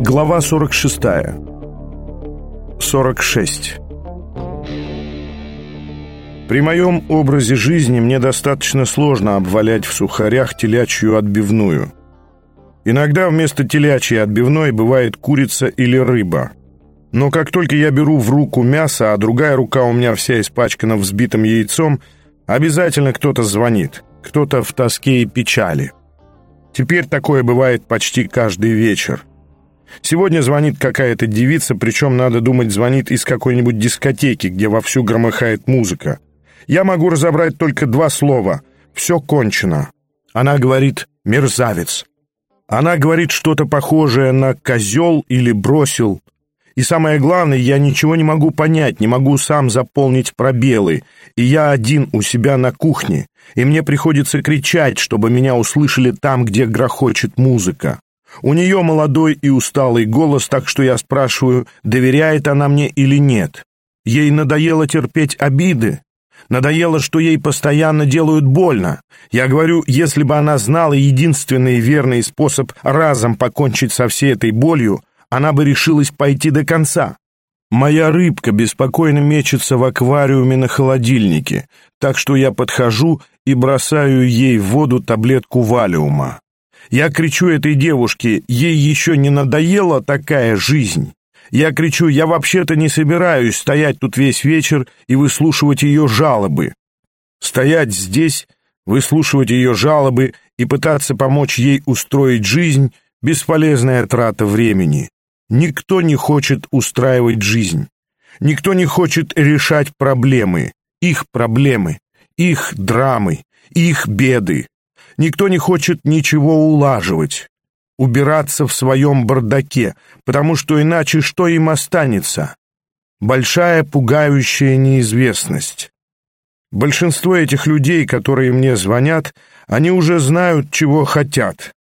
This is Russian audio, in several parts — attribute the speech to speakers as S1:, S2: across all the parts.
S1: Глава 46. 46. При моем образе жизни мне достаточно сложно обвалять в сухарях телячью отбивную. Иногда вместо телячьей отбивной бывает курица или рыба. Но как только я беру в руку мясо, а другая рука у меня вся испачкана взбитым яйцом, обязательно кто-то звонит, кто-то в тоске и печали. Теперь такое бывает почти каждый вечер. Сегодня звонит какая-то девица, причем, надо думать, звонит из какой-нибудь дискотеки, где вовсю громыхает музыка. Я могу разобрать только два слова: «Все кончено». Она говорит «мерзавец». Она говорит что-то похожее на «козел» или «бросил». И самое главное, я ничего не могу понять, не могу сам заполнить пробелы. И я один у себя на кухне, и мне приходится кричать, чтобы меня услышали там, где грохочет музыка. У нее молодой и усталый голос, так что я спрашиваю, доверяет она мне или нет. Ей надоело терпеть обиды, надоело, что ей постоянно делают больно. Я говорю, если бы она знала единственный верный способ разом покончить со всей этой болью, она бы решилась пойти до конца. Моя рыбка беспокойно мечется в аквариуме на холодильнике, так что я подхожу и бросаю ей в воду таблетку валиума. Я кричу этой девушке, ей еще не надоела такая жизнь. Я кричу, я вообще-то не собираюсь стоять тут весь вечер и выслушивать ее жалобы. Стоять здесь, выслушивать ее жалобы и пытаться помочь ей устроить жизнь — бесполезная трата времени. Никто не хочет устраивать жизнь. Никто не хочет решать проблемы, их драмы, их беды. Никто не хочет ничего улаживать, убираться в своем бардаке, потому что иначе что им останется? Большая пугающая неизвестность. Большинство этих людей, которые мне звонят, они уже знают, чего хотят.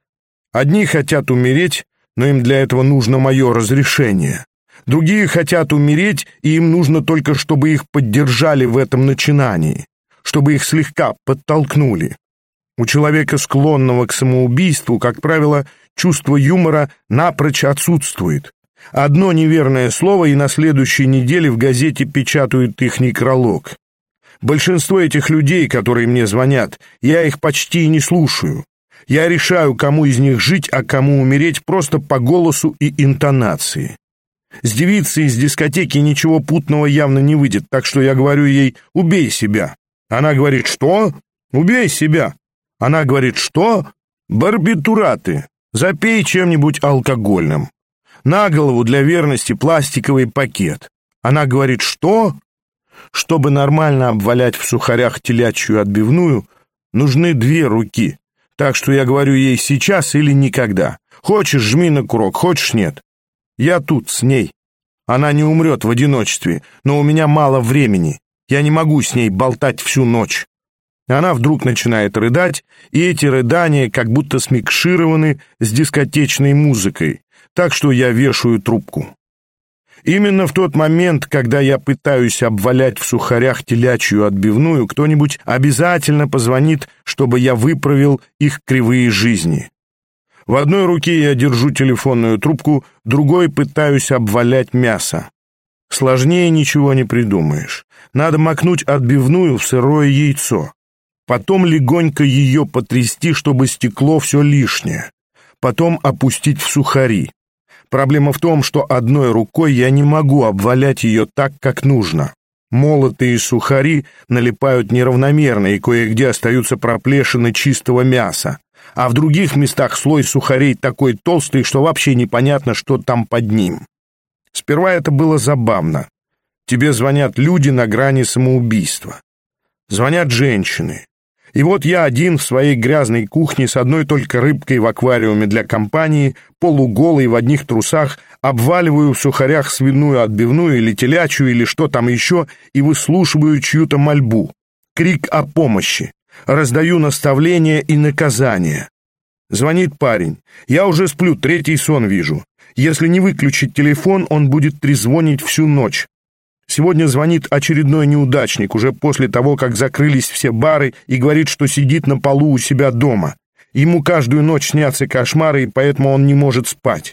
S1: Одни хотят умереть, но им для этого нужно мое разрешение. Другие хотят умереть, и им нужно только, чтобы их поддержали в этом начинании, чтобы их слегка подтолкнули. У человека, склонного к самоубийству, как правило, чувство юмора напрочь отсутствует. Одно неверное слово, и на следующей неделе в газете печатают их некролог. Большинство этих людей, которые мне звонят, я их почти и не слушаю. Я решаю, кому из них жить, а кому умереть, просто по голосу и интонации. С девицей из дискотеки ничего путного явно не выйдет, так что я говорю ей «убей себя». Она говорит «что? Убей себя». Она говорит «что? Барбитураты. Запей чем-нибудь алкогольным. На голову для верности пластиковый пакет». Она говорит «что?» Чтобы нормально обвалять в сухарях телячью отбивную, нужны две руки. Так что я говорю ей сейчас или никогда. Хочешь — жми на курок, хочешь — нет. Я тут с ней. Она не умрет в одиночестве, но у меня мало времени. Я не могу с ней болтать всю ночь. Она вдруг начинает рыдать, и эти рыдания как будто смикшированы с дискотечной музыкой, так что я вешаю трубку. Именно в тот момент, когда я пытаюсь обвалять в сухарях телячью отбивную, кто-нибудь обязательно позвонит, чтобы я выправил их кривые жизни. В одной руке я держу телефонную трубку, другой пытаюсь обвалять мясо. Сложнее ничего не придумаешь. Надо макнуть отбивную в сырое яйцо. Потом легонько ее потрясти, чтобы стекло все лишнее. Потом опустить в сухари. Проблема в том, что одной рукой я не могу обвалять ее так, как нужно. Молотые сухари налипают неравномерно, и кое-где остаются проплешины чистого мяса. А в других местах слой сухарей такой толстый, что вообще непонятно, что там под ним. Сперва это было забавно. Тебе звонят люди на грани самоубийства. Звонят женщины. И вот я один в своей грязной кухне с одной только рыбкой в аквариуме для компании, полуголый в одних трусах, обваливаю в сухарях свиную отбивную или телячью или что там еще и выслушиваю чью-то мольбу, крик о помощи, раздаю наставления и наказания. Звонит парень. Я уже сплю, третий сон вижу. Если не выключить телефон, он будет трезвонить всю ночь. Сегодня звонит очередной неудачник, уже после того, как закрылись все бары, и говорит, что сидит на полу у себя дома. Ему каждую ночь снятся кошмары, и поэтому он не может спать.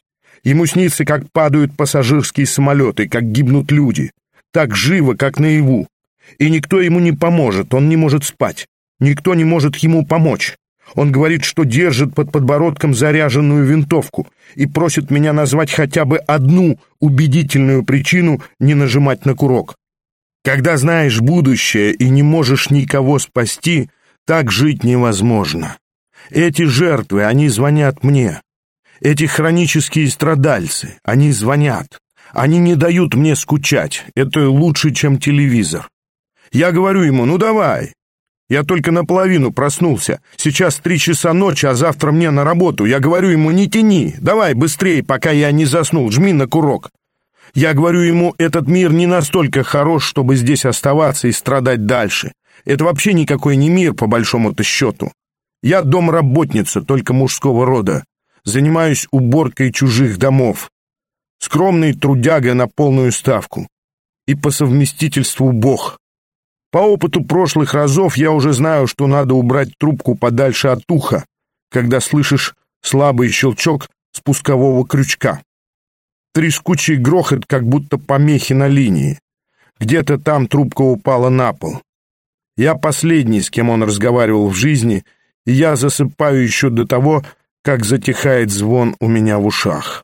S1: Ему снится, как падают пассажирские самолеты, как гибнут люди. Так живо, как наяву. И никто ему не поможет, он не может спать. Никто не может ему помочь. Он говорит, что держит под подбородком заряженную винтовку и просит меня назвать хотя бы одну убедительную причину не нажимать на курок. Когда знаешь будущее и не можешь никого спасти, так жить невозможно. Эти жертвы, они звонят мне. Эти хронические страдальцы, они звонят. Они не дают мне скучать. Это лучше, чем телевизор. Я говорю ему: ну давай. Я только наполовину проснулся. Сейчас 3 часа ночи, а завтра мне на работу. Я говорю ему: не тяни, давай быстрее, пока я не заснул, жми на курок. Я говорю ему: этот мир не настолько хорош, чтобы здесь оставаться и страдать дальше. Это вообще никакой не мир, по большому-то счету. Я домработница, только мужского рода. Занимаюсь уборкой чужих домов. Скромный трудяга на полную ставку. И по совместительству Бог. По опыту прошлых разов я уже знаю, что надо убрать трубку подальше от уха, когда слышишь слабый щелчок спускового крючка. Трескучий грохот, как будто помехи на линии. Где-то там трубка упала на пол. Я последний, с кем он разговаривал в жизни, и я засыпаю еще до того, как затихает звон у меня в ушах.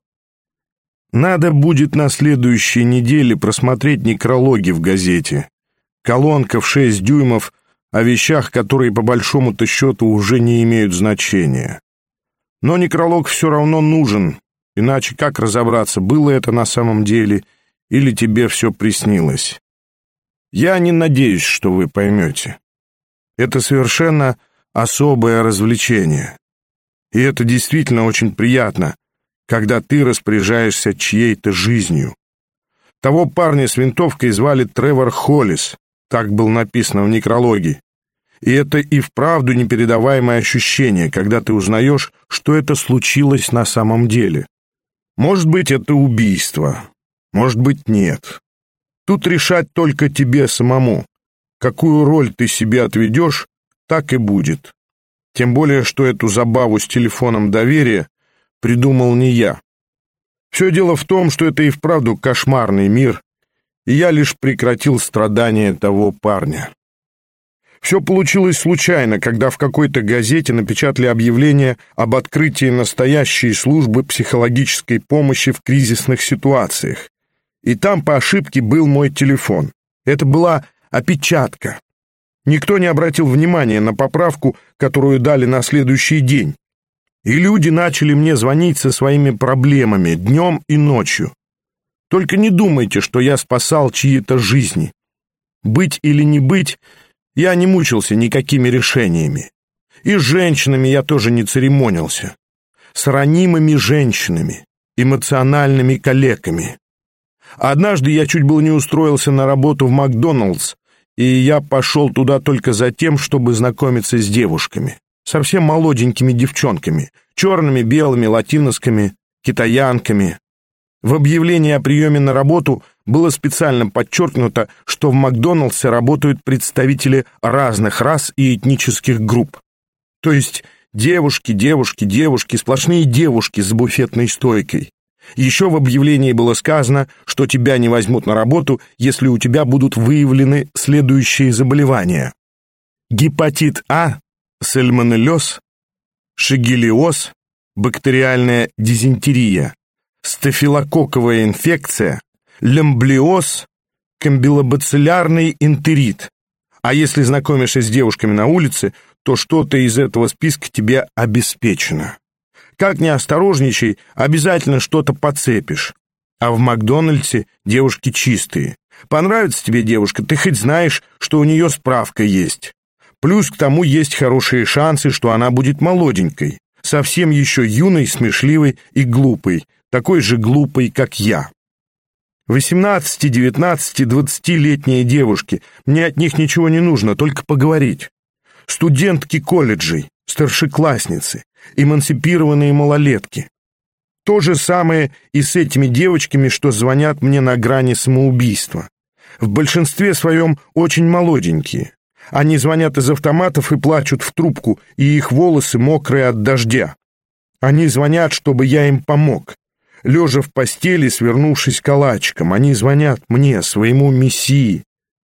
S1: Надо будет на следующей неделе просмотреть некрологи в газете. Колонка в 6 дюймов о вещах, которые по большому-то счету уже не имеют значения. Но некролог все равно нужен, иначе как разобраться, было это на самом деле или тебе все приснилось? Я не надеюсь, что вы поймете. Это совершенно особое развлечение. И это действительно очень приятно, когда ты распоряжаешься чьей-то жизнью. Того парня с винтовкой звали Тревор Холлис. Так было написано в некрологе. И это и вправду непередаваемое ощущение, когда ты узнаешь, что это случилось на самом деле. Может быть, это убийство, может быть, нет. Тут решать только тебе самому. Какую роль ты себе отведешь, так и будет. Тем более, что эту забаву с телефоном доверия придумал не я. Все дело в том, что это и вправду кошмарный мир, и я лишь прекратил страдания того парня. Все получилось случайно, когда в какой-то газете напечатали объявление об открытии настоящей службы психологической помощи в кризисных ситуациях. И там по ошибке был мой телефон. Это была опечатка. Никто не обратил внимания на поправку, которую дали на следующий день. И люди начали мне звонить со своими проблемами днем и ночью. Только не думайте, что я спасал чьи-то жизни. Быть или не быть, я не мучился никакими решениями. И с женщинами я тоже не церемонился. С ранимыми женщинами, эмоциональными калеками. Однажды я чуть было не устроился на работу в Макдоналдс, и я пошел туда только за тем, чтобы знакомиться с девушками. Совсем молоденькими девчонками, черными, белыми, латиноскими, китаянками. В объявлении о приеме на работу было специально подчеркнуто, что в Макдоналдсе работают представители разных рас и этнических групп. То есть девушки, сплошные девушки с буфетной стойкой. Еще в объявлении было сказано, что тебя не возьмут на работу, если у тебя будут выявлены следующие заболевания: гепатит А, сальмонеллез, шигеллиоз, бактериальная дизентерия, стафилококковая инфекция, лямблиоз, камбилобациллярный энтерит. А если знакомишься с девушками на улице, то что-то из этого списка тебе обеспечено. Как ни осторожничай, обязательно что-то подцепишь. А в Макдональдсе девушки чистые. Понравится тебе девушка, ты хоть знаешь, что у нее справка есть. Плюс к тому есть хорошие шансы, что она будет молоденькой, совсем еще юной, смешливой и глупой, такой же глупой, как я. 18, 19, 20-летние девушки, мне от них ничего не нужно, только поговорить. Студентки колледжей, старшеклассницы, эмансипированные малолетки. То же самое и с этими девочками, что звонят мне на грани самоубийства. В большинстве своем очень молоденькие. Они звонят из автоматов и плачут в трубку, и их волосы мокрые от дождя. Они звонят, чтобы я им помог. лежа в постели, свернувшись калачиком. Они звонят мне, своему мессии.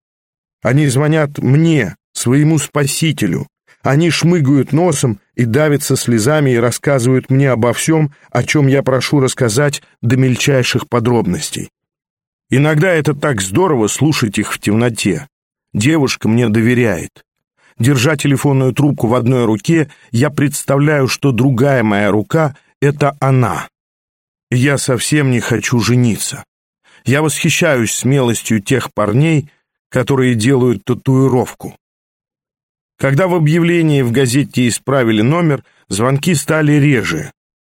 S1: Они звонят мне, своему Спасителю. Они шмыгают носом и давятся слезами и рассказывают мне обо всем, о чем я прошу рассказать до мельчайших подробностей. Иногда это так здорово слушать их в темноте. Девушка мне доверяет. Держа телефонную трубку в одной руке, я представляю, что другая моя рука — это она. Я совсем не хочу жениться. Я восхищаюсь смелостью тех парней, которые делают татуировку. Когда в объявлении в газете исправили номер, звонки стали реже.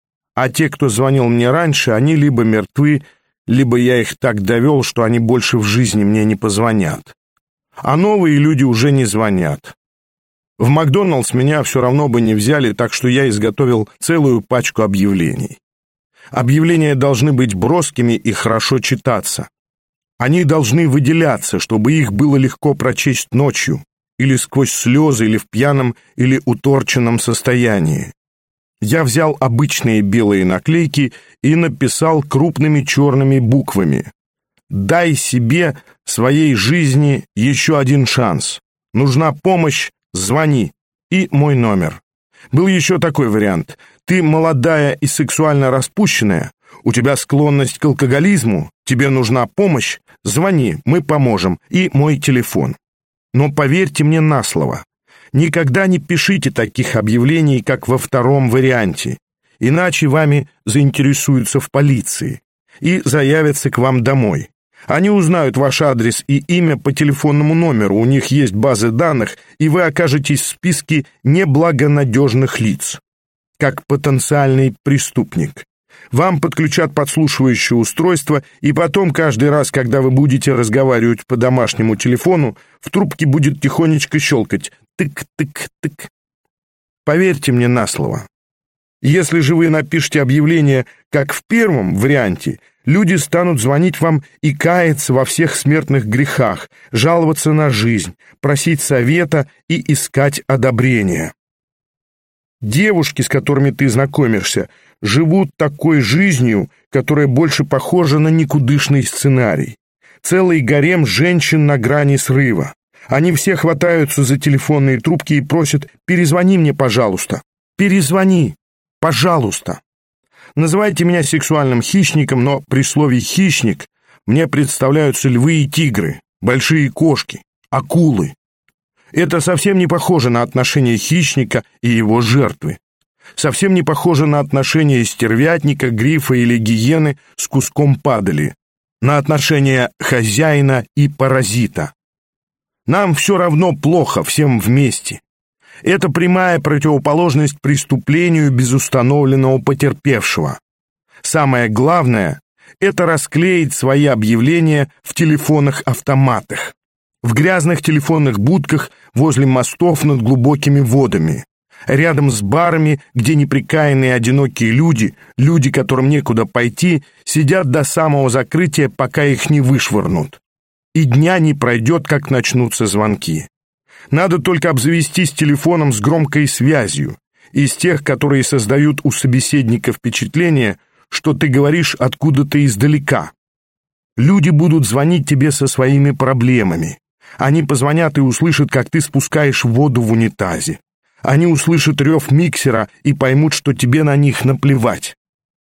S1: А те, кто звонил мне раньше, они либо мертвы, либо я их так довел, что они больше в жизни мне не позвонят. А новые люди уже не звонят. В Макдоналдс меня все равно бы не взяли, так что я изготовил целую пачку объявлений. Объявления должны быть броскими и хорошо читаться. Они должны выделяться, чтобы их было легко прочесть ночью, или сквозь слезы, или в пьяном, или уторченном состоянии. Я взял обычные белые наклейки и написал крупными черными буквами: «Дай себе, своей жизни, еще один шанс. Нужна помощь, звони». И мой номер. Был еще такой вариант. Ты молодая и сексуально распущенная, у тебя склонность к алкоголизму, тебе нужна помощь, звони, мы поможем. И мой телефон. Но поверьте мне на слово, никогда не пишите таких объявлений, как во втором варианте, иначе вами заинтересуются в полиции и заявятся к вам домой. Они узнают ваш адрес и имя по телефонному номеру, у них есть базы данных, и вы окажетесь в списке неблагонадежных лиц, как потенциальный преступник. Вам подключат подслушивающее устройство, и потом каждый раз, когда вы будете разговаривать по домашнему телефону, в трубке будет тихонечко щелкать «тык-тык-тык». Поверьте мне на слово. Если же вы напишете объявление, как в первом варианте, люди станут звонить вам и каяться во всех смертных грехах, жаловаться на жизнь, просить совета и искать одобрения. Девушки, с которыми ты знакомишься, живут такой жизнью, которая больше похожа на никудышный сценарий. Целый гарем женщин на грани срыва. Они все хватаются за телефонные трубки и просят: «Перезвони мне, пожалуйста, перезвони, пожалуйста». Называйте меня сексуальным хищником, но при слове «хищник» мне представляются львы и тигры, большие кошки, акулы. Это совсем не похоже на отношения хищника и его жертвы. Совсем не похоже на отношения стервятника, грифа или гиены с куском падали, на отношения хозяина и паразита. Нам все равно плохо всем вместе. Это прямая противоположность преступлению без установленного потерпевшего. Самое главное – это расклеить свои объявления в телефонах-автоматах, в грязных телефонных будках возле мостов над глубокими водами, рядом с барами, где неприкаянные одинокие люди, которым некуда пойти, сидят до самого закрытия, пока их не вышвырнут. И дня не пройдет, как начнутся звонки. Надо только обзавестись телефоном с громкой связью, из тех, которые создают у собеседника впечатление, что ты говоришь откуда-то издалека. Люди будут звонить тебе со своими проблемами. Они позвонят и услышат, как ты спускаешь воду в унитазе. Они услышат рев миксера и поймут, что тебе на них наплевать.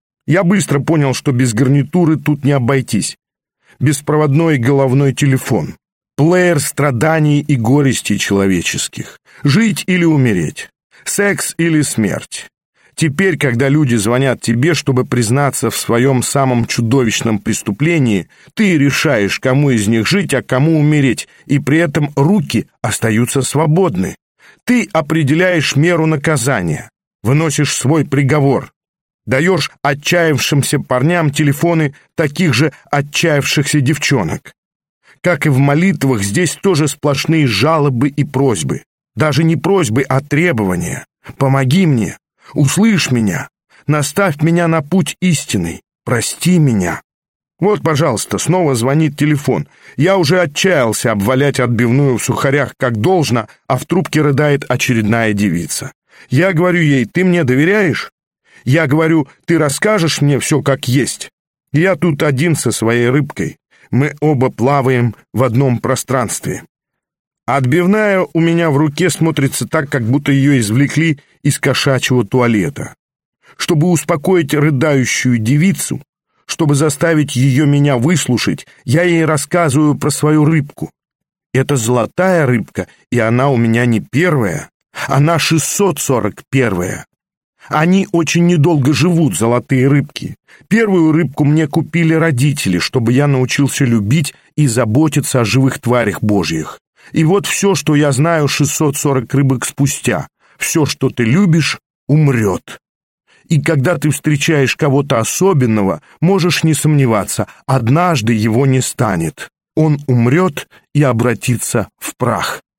S1: Я быстро понял, что без гарнитуры тут не обойтись. Беспроводной головной телефон. Плеер страданий и горестей человеческих. Жить или умереть. Секс или смерть. Теперь, когда люди звонят тебе, чтобы признаться в своем самом чудовищном преступлении, ты решаешь, кому из них жить, а кому умереть, и при этом руки остаются свободны. Ты определяешь меру наказания, выносишь свой приговор, даешь отчаявшимся парням телефоны таких же отчаявшихся девчонок. Как и в молитвах, здесь тоже сплошные жалобы и просьбы. Даже не просьбы, а требования. «Помоги мне, услышь меня, наставь меня на путь истинный, прости меня». Вот, пожалуйста, снова звонит телефон. Я уже отчаялся обвалять отбивную в сухарях как должно, а в трубке рыдает очередная девица. Я говорю ей: «Ты мне доверяешь?» Я говорю: ты расскажешь мне все как есть? Я тут один со своей рыбкой. Мы оба плаваем в одном пространстве. Отбивная у меня в руке смотрится так, как будто ее извлекли из кошачьего туалета. Чтобы успокоить рыдающую девицу, чтобы заставить ее меня выслушать, я ей рассказываю про свою рыбку. Это золотая рыбка, и она у меня не первая, она 641-я. Они очень недолго живут, золотые рыбки. Первую рыбку мне купили родители, чтобы я научился любить и заботиться о живых тварях божьих. И вот все, что я знаю 640 рыбок спустя. Все, что ты любишь, умрет. И когда ты встречаешь кого-то особенного, можешь не сомневаться, однажды его не станет. Он умрет и обратится в прах.